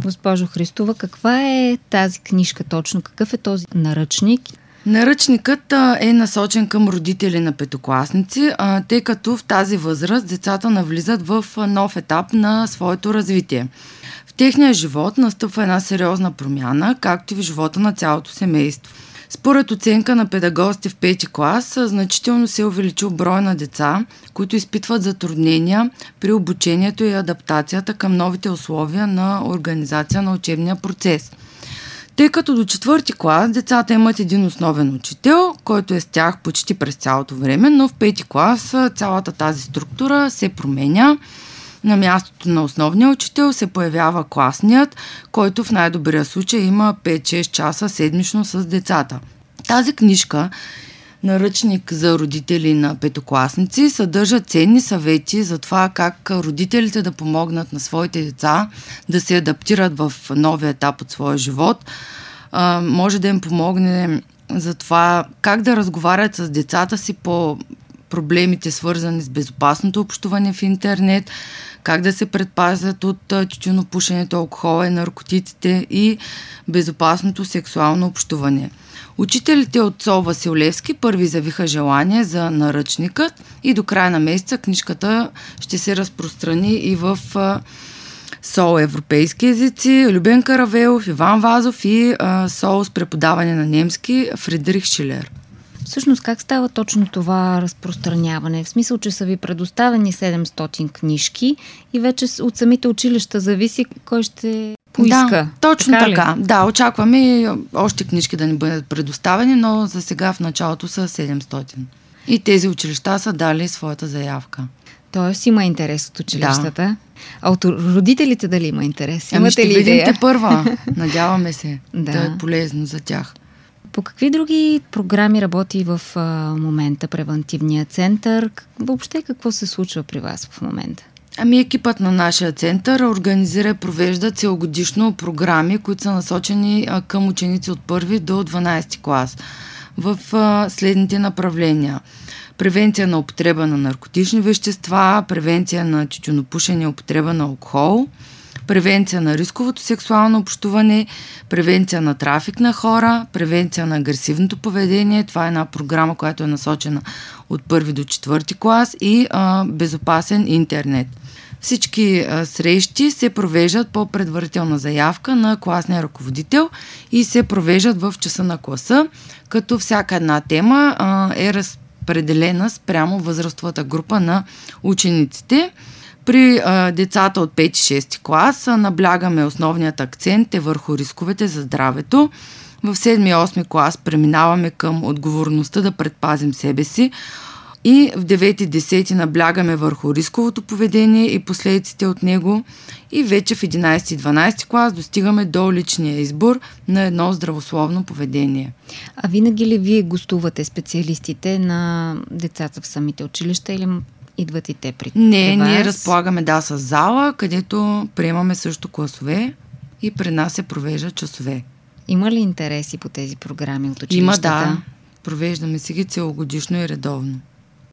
Госпожо Христова, каква е тази книжка точно? Какъв е този наръчник? Наръчникът е насочен към родители на петокласници, тъй като в тази възраст децата навлизат в нов етап на своето развитие. В техния живот настъпва една сериозна промяна, както и в живота на цялото семейство. Според оценка на педагозите в 5-ти клас, значително се е увеличил брой на деца, които изпитват затруднения при обучението и адаптацията към новите условия на организация на учебния процес. Тъй като до 4-ти клас децата имат един основен учител, който е с тях почти през цялото време, но в 5-ти клас цялата тази структура се променя. На мястото на основния учител се появява класният, който в най-добрия случай има 5-6 часа седмично с децата. Тази книжка, наръчник за родители на петокласници, съдържа ценни съвети за това как родителите да помогнат на своите деца да се адаптират в новия етап от своя живот. Може да им помогне за това как да разговарят с децата си по проблемите, свързани с безопасното общуване в интернет, как да се предпазят от тютюнопушенето, алкохола и наркотиците и безопасното сексуално общуване. Учителите от СОУ Васил Левски първи завиха желание за наръчникът и до края на месеца книжката ще се разпространи и в СОУ Европейски езици, Любен Каравелов, Иван Вазов и СОУ с преподаване на немски Фридрих Шилер. Всъщност как става точно това разпространяване? В смисъл, че са ви предоставени 700 книжки и вече от самите училища зависи кой ще поиска. Да, точно така. Да, очакваме и още книжки да ни бъдат предоставени, но за сега в началото са 700. И тези училища са дали своята заявка. Тоест има интерес от училищата. Да. А от родителите дали има интерес? Ще видим те първа. Надяваме се да е полезно за тях. По какви други програми работи в момента превантивния център? Въобще какво се случва при вас в момента? Екипът на нашия център организира и провежда целогодишно програми, които са насочени към ученици от 1 до 12 клас в следните направления. Превенция на употреба на наркотични вещества, превенция на тютюнопушене и употреба на алкохол, превенция на рисковото сексуално общуване, превенция на трафик на хора, превенция на агресивното поведение. Това е една програма, която е насочена от 1 до 4 клас и безопасен интернет. Всички срещи се провеждат по предварителна заявка на класния ръководител и се провеждат в часа на класа, като всяка една тема е разпределена спрямо възрастовата група на учениците. При децата от 5-6 клас наблягаме основният акцент е върху рисковете за здравето. В 7-8 клас преминаваме към отговорността да предпазим себе си и в 9-10 наблягаме върху рисковото поведение и последиците от него и вече в 11-12 клас достигаме до личния избор на едно здравословно поведение. А винаги ли вие гостувате специалистите на децата в самите училища или идват и те при вас? Не, ние разполагаме с зала, където приемаме също класове и при нас се провеждат часове. Има ли интереси по тези програми от училищата? Има, да. Провеждаме си ги целогодишно и редовно.